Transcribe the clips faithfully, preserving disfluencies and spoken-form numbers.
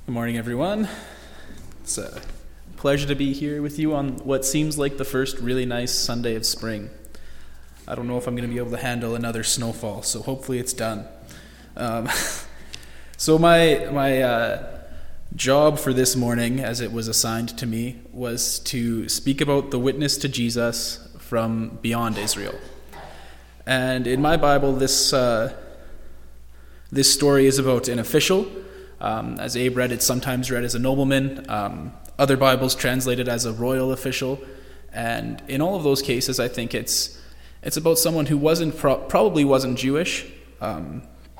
Good morning, everyone. It's a pleasure to be here with you on what seems like the first really nice Sunday of spring. I don't know if I'm going to be able to handle another snowfall, so hopefully it's done. Um, so my my uh, job for this morning, as it was assigned to me, was to speak about the witness to Jesus from beyond Israel. And in my Bible, this uh, this story is about an official. Um, as Abe read, it's sometimes read as a nobleman. Um, other Bibles translate it as a royal official. And in all of those cases, I think it's it's about someone who wasn't pro- probably wasn't Jewish. Um,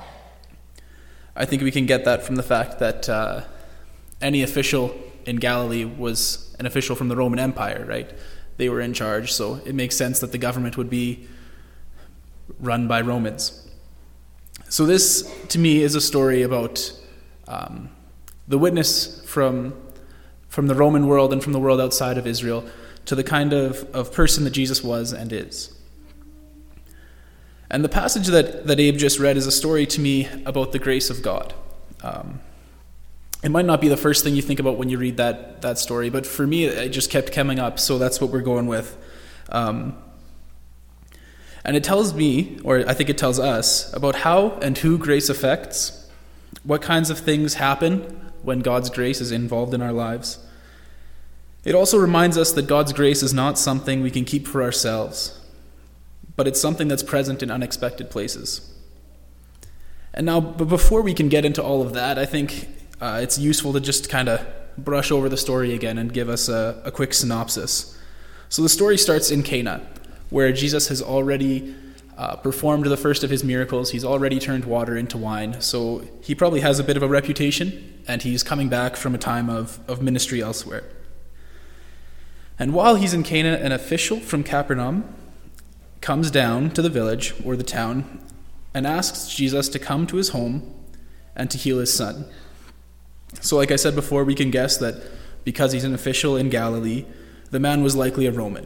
I think we can get that from the fact that uh, any official in Galilee was an official from the Roman Empire, right? They were in charge, so it makes sense that the government would be run by Romans. So this, to me, is a story about Um, the witness from from the Roman world and from the world outside of Israel to the kind of, of person that Jesus was and is. And the passage that, that Abe just read is a story to me about the grace of God. Um, it might not be the first thing you think about when you read that, that story, but for me it just kept coming up, so that's what we're going with. Um, and it tells me, or I think it tells us, about how and who grace affects, what kinds of things happen when God's grace is involved in our lives. It also reminds us that God's grace is not something we can keep for ourselves, but it's something that's present in unexpected places. And now, but before we can get into all of that, I think uh, it's useful to just kind of brush over the story again and give us a, a quick synopsis. So the story starts in Cana, where Jesus has already Uh, performed the first of his miracles. He's already turned water into wine, so he probably has a bit of a reputation, and he's coming back from a time of, of ministry elsewhere. And while he's in Cana, an official from Capernaum comes down to the village or the town and asks Jesus to come to his home and to heal his son. So like I said before, we can guess that because he's an official in Galilee, the man was likely a Roman.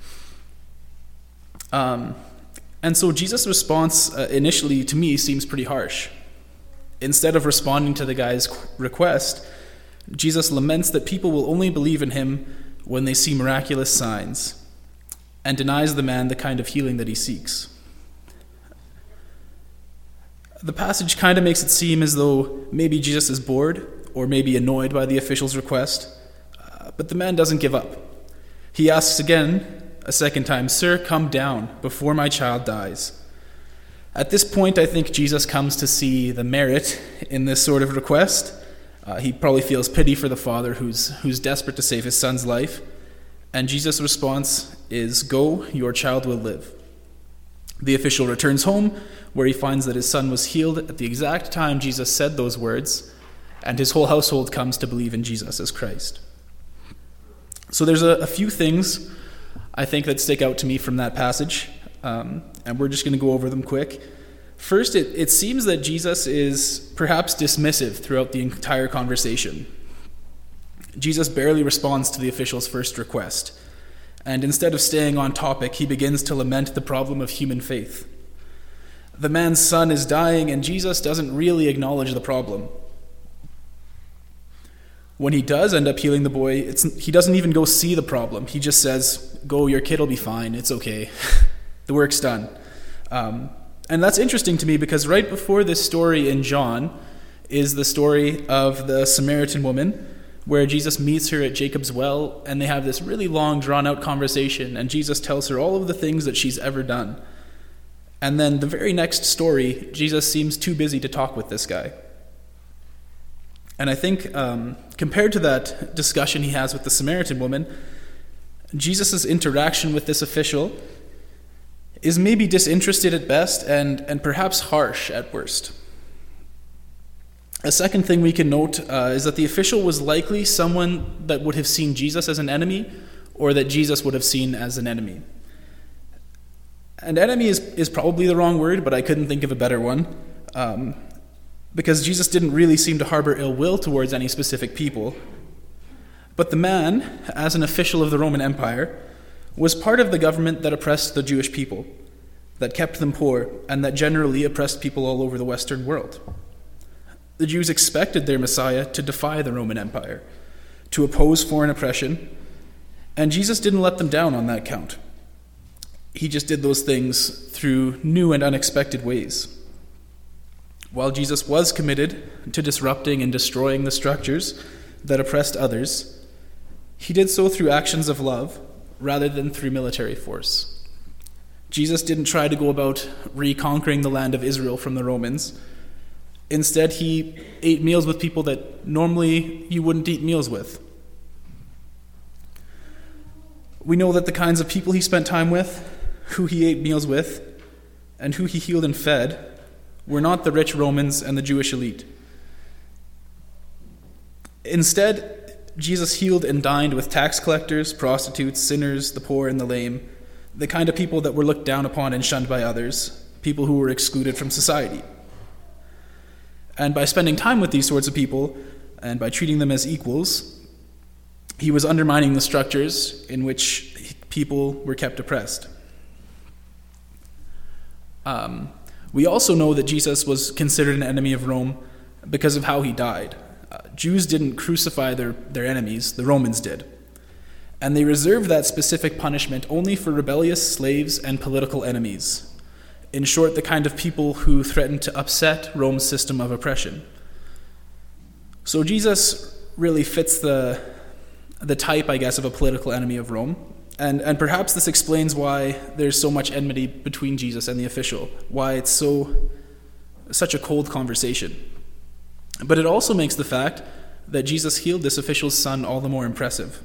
Um... And so Jesus' response uh, initially, to me, seems pretty harsh. Instead of responding to the guy's request, Jesus laments that people will only believe in him when they see miraculous signs, and denies the man the kind of healing that he seeks. The passage kind of makes it seem as though maybe Jesus is bored, or maybe annoyed by the official's request, uh, but the man doesn't give up. He asks again, a second time, "Sir, come down before my child dies." At this point, I think Jesus comes to see the merit in this sort of request. Uh, he probably feels pity for the father who's who's desperate to save his son's life. And Jesus' response is, "Go, your child will live." The official returns home, where he finds that his son was healed at the exact time Jesus said those words, and his whole household comes to believe in Jesus as Christ. So there's a, a few things I think that stick out to me from that passage, um, and we're just going to go over them quick. First, it, it seems that Jesus is perhaps dismissive throughout the entire conversation. Jesus barely responds to the official's first request, and instead of staying on topic, he begins to lament the problem of human faith. The man's son is dying, and Jesus doesn't really acknowledge the problem. When he does end up healing the boy, it's, he doesn't even go see the problem. He just says, "Go, your kid will be fine. It's okay. The work's done." Um, and that's interesting to me because right before this story in John is the story of the Samaritan woman, where Jesus meets her at Jacob's well, and they have this really long, drawn-out conversation, and Jesus tells her all of the things that she's ever done. And then the very next story, Jesus seems too busy to talk with this guy. And I think um, compared to that discussion he has with the Samaritan woman, Jesus' interaction with this official is maybe disinterested at best and, and perhaps harsh at worst. A second thing we can note uh, is that the official was likely someone that would have seen Jesus as an enemy, or that Jesus would have seen as an enemy. And enemy is, is probably the wrong word, but I couldn't think of a better one. Um, because Jesus didn't really seem to harbor ill will towards any specific people. But the man, as an official of the Roman Empire, was part of the government that oppressed the Jewish people, that kept them poor, and that generally oppressed people all over the Western world. The Jews expected their Messiah to defy the Roman Empire, to oppose foreign oppression, and Jesus didn't let them down on that count. He just did those things through new and unexpected ways. While Jesus was committed to disrupting and destroying the structures that oppressed others, he did so through actions of love rather than through military force. Jesus didn't try to go about reconquering the land of Israel from the Romans. Instead, he ate meals with people that normally you wouldn't eat meals with. We know that the kinds of people he spent time with, who he ate meals with, and who he healed and fed were not the rich Romans and the Jewish elite. Instead, Jesus healed and dined with tax collectors, prostitutes, sinners, the poor, and the lame, the kind of people that were looked down upon and shunned by others, people who were excluded from society. And by spending time with these sorts of people, and by treating them as equals, he was undermining the structures in which people were kept oppressed. Um, we also know that Jesus was considered an enemy of Rome because of how he died. Uh, Jews didn't crucify their, their enemies, the Romans did. And they reserved that specific punishment only for rebellious slaves and political enemies. In short, the kind of people who threatened to upset Rome's system of oppression. So Jesus really fits the, the type, I guess, of a political enemy of Rome. And, and perhaps this explains why there's so much enmity between Jesus and the official, why it's so such a cold conversation. But it also makes the fact that Jesus healed this official's son all the more impressive.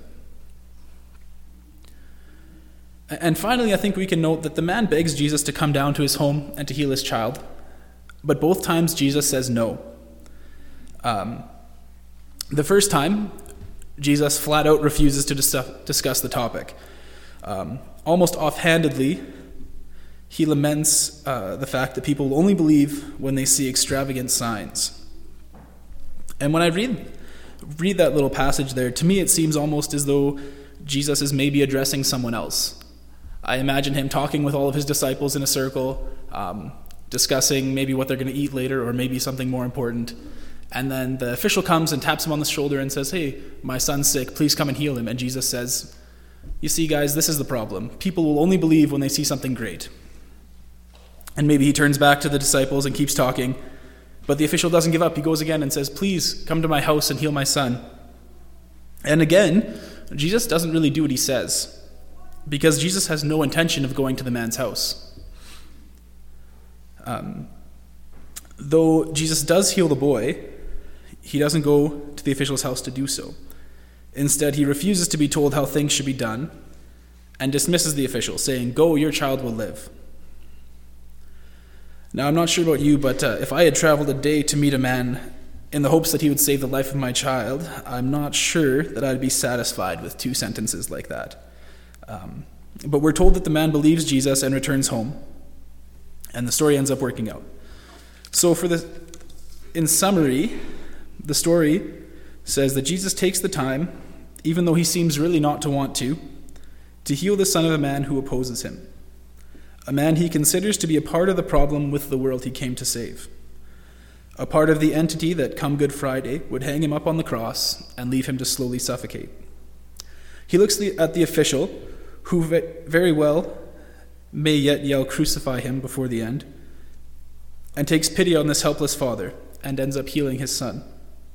And finally, I think we can note that the man begs Jesus to come down to his home and to heal his child, but both times Jesus says no. Um, the first time, Jesus flat out refuses to dis- discuss the topic. Um, almost offhandedly, he laments uh, the fact that people will only believe when they see extravagant signs. And when I read read that little passage there, to me it seems almost as though Jesus is maybe addressing someone else. I imagine him talking with all of his disciples in a circle, um, discussing maybe what they're going to eat later or maybe something more important. And then the official comes and taps him on the shoulder and says, "Hey, my son's sick, please come and heal him." And Jesus says, "You see, guys, this is the problem. People will only believe when they see something great." And maybe he turns back to the disciples and keeps talking, but the official doesn't give up. He goes again and says, "Please come to my house and heal my son." And again, Jesus doesn't really do what he says, because Jesus has no intention of going to the man's house. Um, though Jesus does heal the boy, he doesn't go to the official's house to do so. Instead, he refuses to be told how things should be done and dismisses the official, saying, "Go, your child will live." Now, I'm not sure about you, but uh, if I had traveled a day to meet a man in the hopes that he would save the life of my child, I'm not sure that I'd be satisfied with two sentences like that. Um, but we're told that the man believes Jesus and returns home, and the story ends up working out. So for the, in summary, the story says that Jesus takes the time, even though he seems really not to want to, to heal the son of a man who opposes him, a man he considers to be a part of the problem with the world he came to save, a part of the entity that, come Good Friday, would hang him up on the cross and leave him to slowly suffocate. He looks at the official, who very well may yet yell, "Crucify him," before the end, and takes pity on this helpless father and ends up healing his son.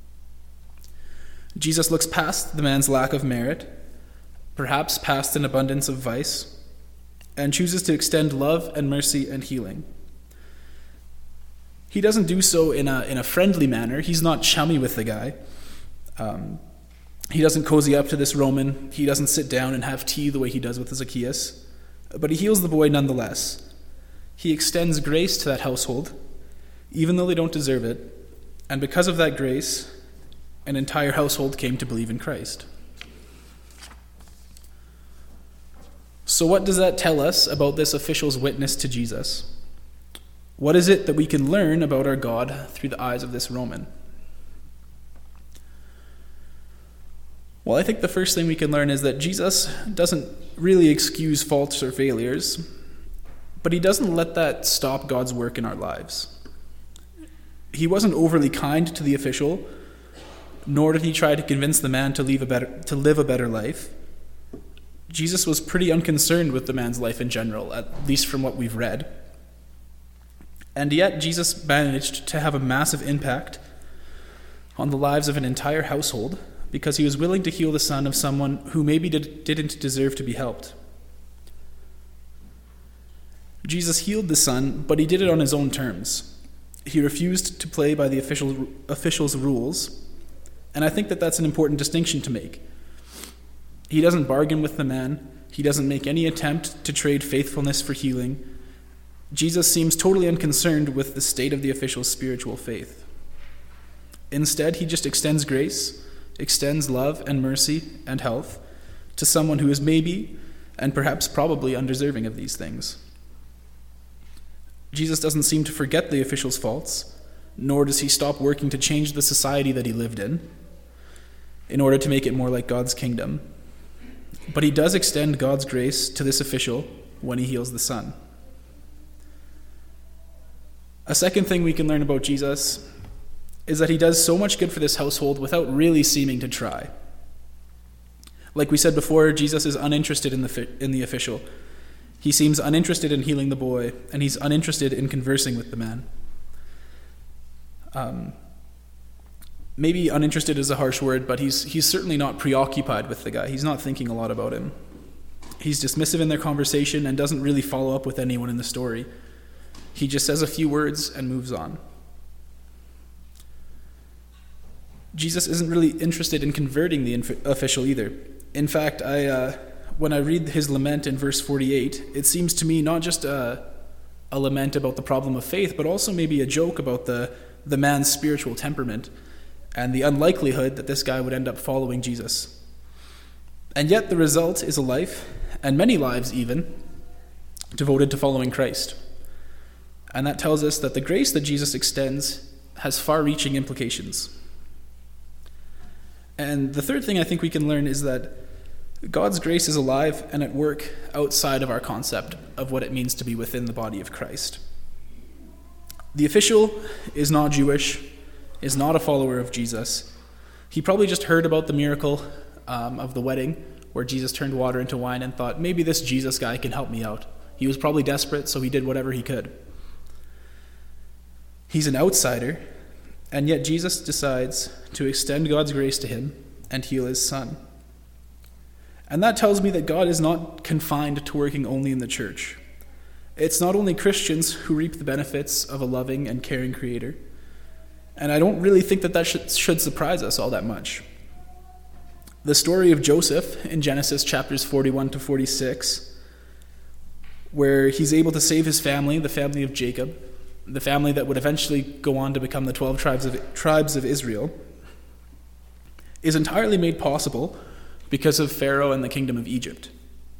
Jesus looks past the man's lack of merit, perhaps past an abundance of vice, and chooses to extend love and mercy and healing. He doesn't do so in a in a friendly manner. He's not chummy with the guy. Um, he doesn't cozy up to this Roman. He doesn't sit down and have tea the way he does with Zacchaeus. But he heals the boy nonetheless. He extends grace to that household, even though they don't deserve it. And because of that grace, an entire household came to believe in Christ. So what does that tell us about this official's witness to Jesus? What is it that we can learn about our God through the eyes of this Roman? Well, I think the first thing we can learn is that Jesus doesn't really excuse faults or failures, but he doesn't let that stop God's work in our lives. He wasn't overly kind to the official, nor did he try to convince the man to live a better, to live a better life. Jesus was pretty unconcerned with the man's life in general, at least from what we've read. And yet Jesus managed to have a massive impact on the lives of an entire household because he was willing to heal the son of someone who maybe did, didn't deserve to be helped. Jesus healed the son, but he did it on his own terms. He refused to play by the official, official's rules, and I think that that's an important distinction to make. He doesn't bargain with the man. He doesn't make any attempt to trade faithfulness for healing. Jesus seems totally unconcerned with the state of the official's spiritual faith. Instead, he just extends grace, extends love and mercy and health to someone who is maybe, and perhaps probably, undeserving of these things. Jesus doesn't seem to forget the official's faults, nor does he stop working to change the society that he lived in in order to make it more like God's kingdom. But he does extend God's grace to this official when he heals the son. A second thing we can learn about Jesus is that he does so much good for this household without really seeming to try. Like we said before, Jesus is uninterested in the in the official. He seems uninterested in healing the boy, and he's uninterested in conversing with the man. Um, maybe uninterested is a harsh word, but he's he's certainly not preoccupied with the guy. He's not thinking a lot about him. He's dismissive in their conversation and doesn't really follow up with anyone in the story. He just says a few words and moves on. Jesus isn't really interested in converting the inf- official either. In fact, I uh, when I read his lament in verse forty-eight, it seems to me not just a, a lament about the problem of faith, but also maybe a joke about the, the man's spiritual temperament and the unlikelihood that this guy would end up following Jesus. And yet the result is a life, and many lives even, devoted to following Christ. And that tells us that the grace that Jesus extends has far-reaching implications. And the third thing I think we can learn is that God's grace is alive and at work outside of our concept of what it means to be within the body of Christ. The official is not Jewish, is not a follower of Jesus. He probably just heard about the miracle um, of the wedding where Jesus turned water into wine and thought, maybe this Jesus guy can help me out. He was probably desperate, so he did whatever he could. He's an outsider, and yet Jesus decides to extend God's grace to him and heal his son. And that tells me that God is not confined to working only in the church. It's not only Christians who reap the benefits of a loving and caring Creator. And I don't really think that that should, should surprise us all that much. The story of Joseph in Genesis chapters forty-one to forty-six, where he's able to save his family, the family of Jacob, the family that would eventually go on to become the twelve tribes of, tribes of Israel, is entirely made possible because of Pharaoh and the kingdom of Egypt.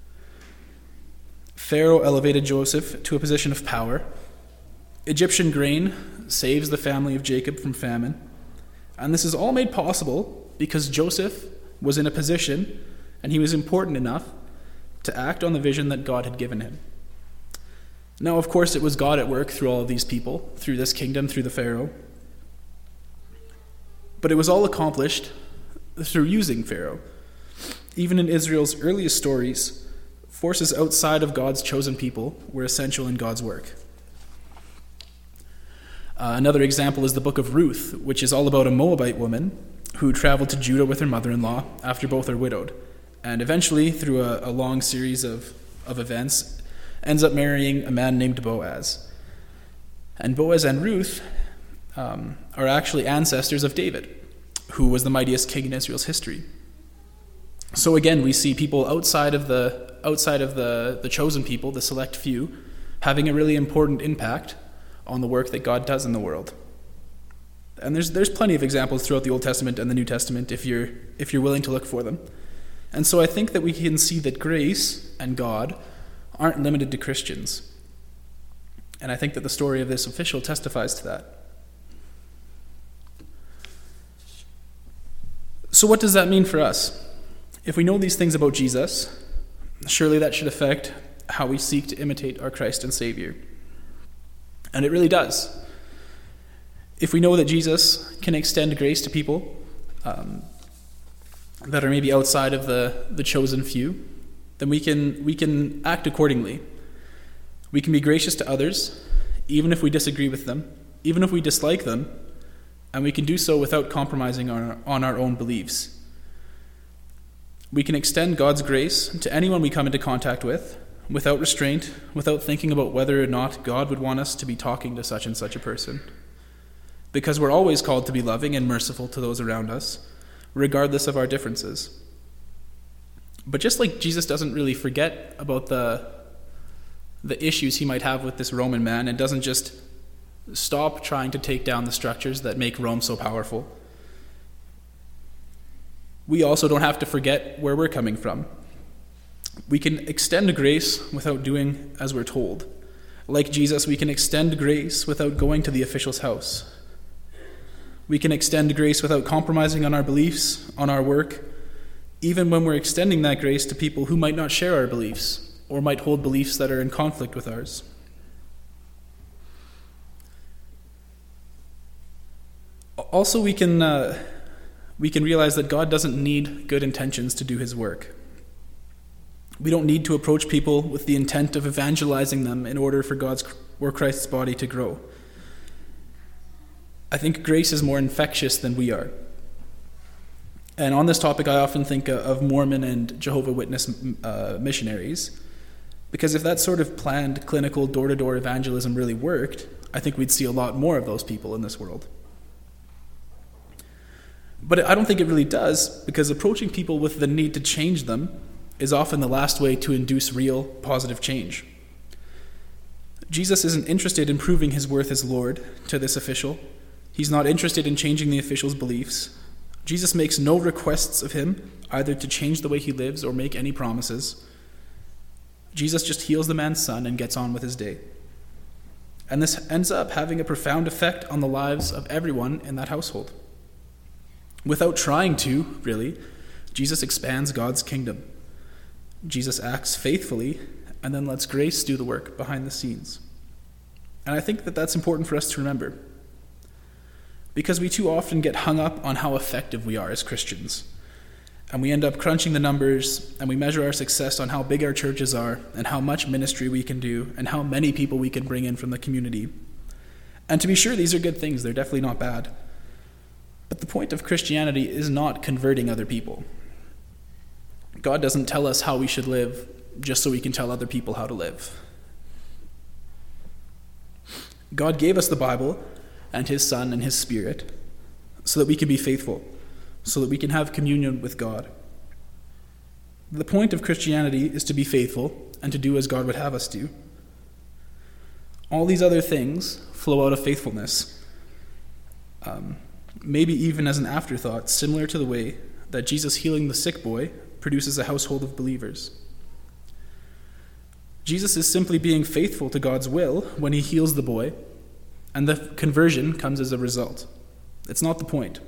Pharaoh elevated Joseph to a position of power. Egyptian grain saves the family of Jacob from famine. And this is all made possible because Joseph was in a position, and he was important enough, to act on the vision that God had given him. Now, of course, it was God at work through all of these people, through this kingdom, through the Pharaoh. But it was all accomplished through using Pharaoh. Even in Israel's earliest stories, forces outside of God's chosen people were essential in God's work. Uh, another example is the book of Ruth, which is all about a Moabite woman who traveled to Judah with her mother-in-law after both are widowed, and eventually, through a, a long series of, of events, ends up marrying a man named Boaz. And Boaz and Ruth um, are actually ancestors of David, who was the mightiest king in Israel's history. So again, we see people outside of the outside of the, the chosen people, the select few, having a really important impact on the work that God does in the world. And there's there's plenty of examples throughout the Old Testament and the New Testament if you're if you're willing to look for them. And so I think that we can see that grace and God aren't limited to Christians. And I think that the story of this official testifies to that. So what does that mean for us? If we know these things about Jesus, surely that should affect how we seek to imitate our Christ and Savior. And it really does. If we know that Jesus can extend grace to people um, that are maybe outside of the, the chosen few, then we can we can act accordingly. We can be gracious to others, even if we disagree with them, even if we dislike them, and we can do so without compromising on our, on our own beliefs. We can extend God's grace to anyone we come into contact with, without restraint, without thinking about whether or not God would want us to be talking to such and such a person. Because we're always called to be loving and merciful to those around us, regardless of our differences. But just like Jesus doesn't really forget about the, the issues he might have with this Roman man and doesn't just stop trying to take down the structures that make Rome so powerful, we also don't have to forget where we're coming from. We can extend grace without doing as we're told. Like Jesus, we can extend grace without going to the official's house. We can extend grace without compromising on our beliefs, on our work, even when we're extending that grace to people who might not share our beliefs or might hold beliefs that are in conflict with ours. Also, we can uh, we can realize that God doesn't need good intentions to do his work. We don't need to approach people with the intent of evangelizing them in order for God's or Christ's body to grow. I think grace is more infectious than we are. And on this topic, I often think of Mormon and Jehovah's Witness uh, missionaries, because if that sort of planned clinical door-to-door evangelism really worked, I think we'd see a lot more of those people in this world. But I don't think it really does, because approaching people with the need to change them is often the last way to induce real positive change. Jesus isn't interested in proving his worth as Lord to this official. He's not interested in changing the official's beliefs. Jesus makes no requests of him, either to change the way he lives or make any promises. Jesus just heals the man's son and gets on with his day. And this ends up having a profound effect on the lives of everyone in that household. Without trying to, really, Jesus expands God's kingdom. Jesus acts faithfully and then lets grace do the work behind the scenes. And I think that that's important for us to remember, because we too often get hung up on how effective we are as Christians. And we end up crunching the numbers, and we measure our success on how big our churches are, and how much ministry we can do, and how many people we can bring in from the community. And to be sure, these are good things. They're definitely not bad. But the point of Christianity is not converting other people. God doesn't tell us how we should live just so we can tell other people how to live. God gave us the Bible and his Son and his Spirit so that we can be faithful, so that we can have communion with God. The point of Christianity is to be faithful and to do as God would have us do. All these other things flow out of faithfulness, um, maybe even as an afterthought, similar to the way that Jesus healing the sick boy produces a household of believers. Jesus is simply being faithful to God's will when he heals the boy, and the conversion comes as a result. It's not the point.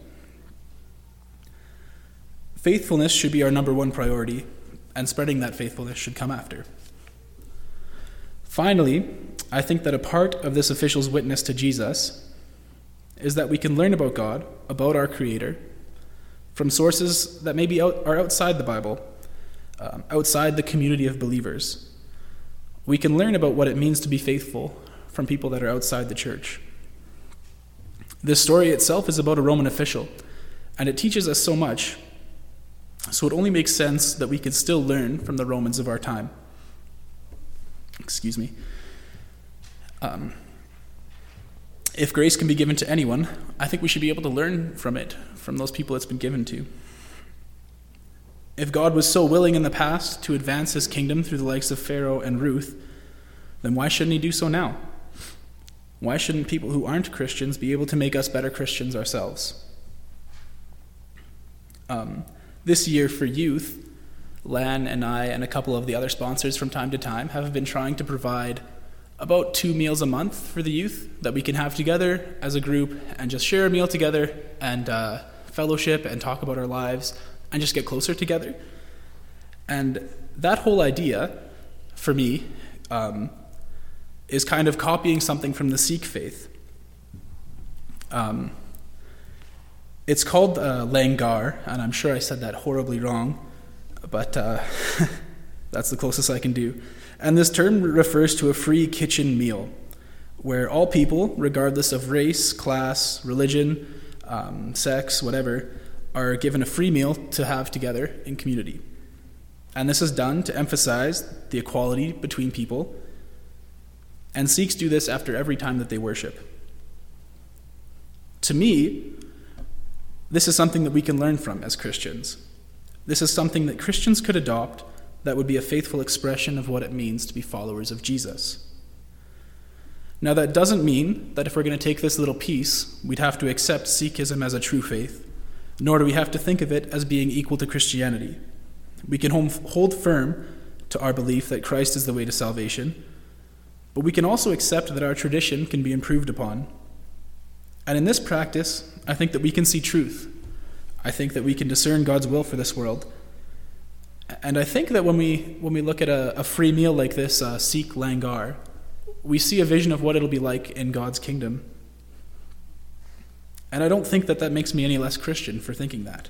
Faithfulness should be our number one priority, and spreading that faithfulness should come after. Finally, I think that a part of this official's witness to Jesus is that we can learn about God, about our Creator, from sources that maybe out, are outside the Bible, um, outside the community of believers. We can learn about what it means to be faithful from people that are outside the church. This story itself is about a Roman official, and it teaches us so much, so it only makes sense that we can still learn from the Romans of our time. Excuse me. Um, if grace can be given to anyone, I think we should be able to learn from it, from those people it's been given to. If God was so willing in the past to advance his kingdom through the likes of Pharaoh and Ruth, then why shouldn't he do so now? Why shouldn't people who aren't Christians be able to make us better Christians ourselves? Um, this year for youth, Lan and I and a couple of the other sponsors from time to time have been trying to provide about two meals a month for the youth that we can have together as a group and just share a meal together and uh, fellowship and talk about our lives and just get closer together. And that whole idea, for me, um, is kind of copying something from the Sikh faith. Um, it's called uh, langar, and I'm sure I said that horribly wrong, but uh, that's the closest I can do. And this term refers to a free kitchen meal, where all people, regardless of race, class, religion, um, sex, whatever, are given a free meal to have together in community. And this is done to emphasize the equality between people, and Sikhs do this after every time that they worship. To me, this is something that we can learn from as Christians. This is something that Christians could adopt that would be a faithful expression of what it means to be followers of Jesus. Now, that doesn't mean that if we're going to take this little piece, we'd have to accept Sikhism as a true faith, nor do we have to think of it as being equal to Christianity. We can hold firm to our belief that Christ is the way to salvation, but we can also accept that our tradition can be improved upon. And in this practice, I think that we can see truth. I think that we can discern God's will for this world. And I think that when we when we look at a, a free meal like this, uh, Sikh langar, we see a vision of what it'll be like in God's kingdom. And I don't think that that makes me any less Christian for thinking that.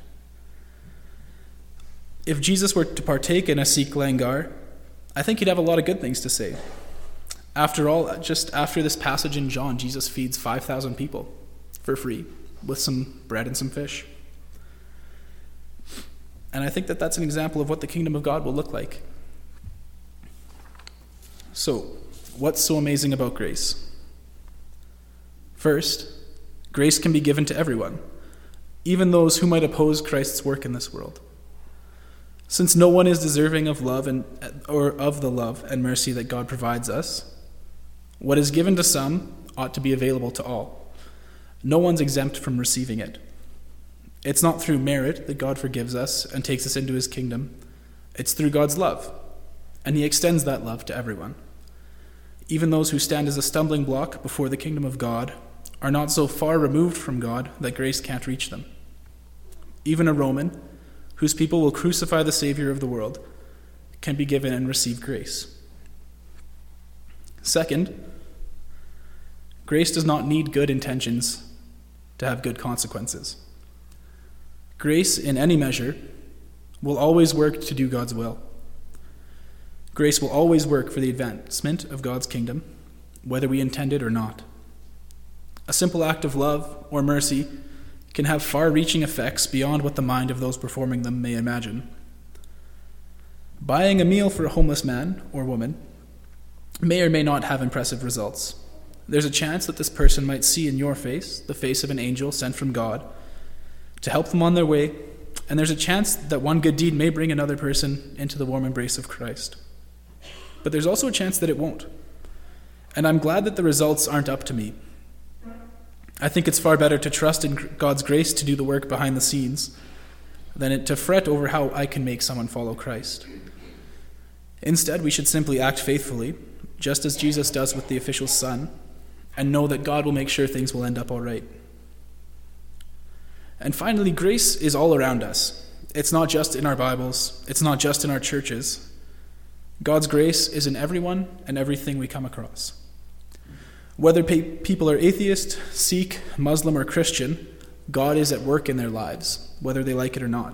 If Jesus were to partake in a Sikh langar, I think he'd have a lot of good things to say. After all, just after this passage in John, Jesus feeds five thousand people for free with some bread and some fish. And I think that that's an example of what the kingdom of God will look like. So, what's so amazing about grace? First, grace can be given to everyone, even those who might oppose Christ's work in this world. Since no one is deserving of love and or of the love and mercy that God provides us, what is given to some ought to be available to all. No one's exempt from receiving it. It's not through merit that God forgives us and takes us into his kingdom. It's through God's love, and he extends that love to everyone. Even those who stand as a stumbling block before the kingdom of God are not so far removed from God that grace can't reach them. Even a Roman, whose people will crucify the Savior of the world, can be given and receive grace. Second, grace does not need good intentions to have good consequences. Grace, in any measure, will always work to do God's will. Grace will always work for the advancement of God's kingdom, whether we intend it or not. A simple act of love or mercy can have far-reaching effects beyond what the mind of those performing them may imagine. Buying a meal for a homeless man or woman may or may not have impressive results. There's a chance that this person might see in your face the face of an angel sent from God to help them on their way, and there's a chance that one good deed may bring another person into the warm embrace of Christ. But there's also a chance that it won't. And I'm glad that the results aren't up to me. I think it's far better to trust in God's grace to do the work behind the scenes than it to fret over how I can make someone follow Christ. Instead, we should simply act faithfully, just as Jesus does with the official son, and know that God will make sure things will end up all right. And finally, grace is all around us. It's not just in our Bibles. It's not just in our churches. God's grace is in everyone and everything we come across. Whether pe- people are atheist, Sikh, Muslim, or Christian, God is at work in their lives, whether they like it or not.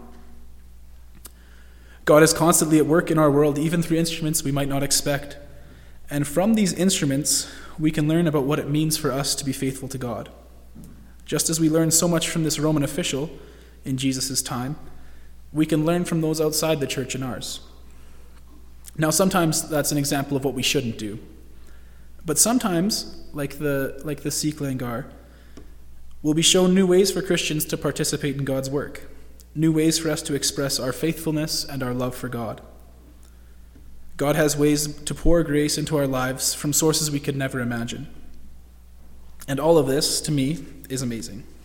God is constantly at work in our world, even through instruments we might not expect. And from these instruments, we can learn about what it means for us to be faithful to God. Just as we learn so much from this Roman official in Jesus' time, we can learn from those outside the church and ours. Now, sometimes that's an example of what we shouldn't do. But sometimes, like the like the Sikh langar, we'll be shown new ways for Christians to participate in God's work, new ways for us to express our faithfulness and our love for God. God has ways to pour grace into our lives from sources we could never imagine. And all of this, to me, is amazing.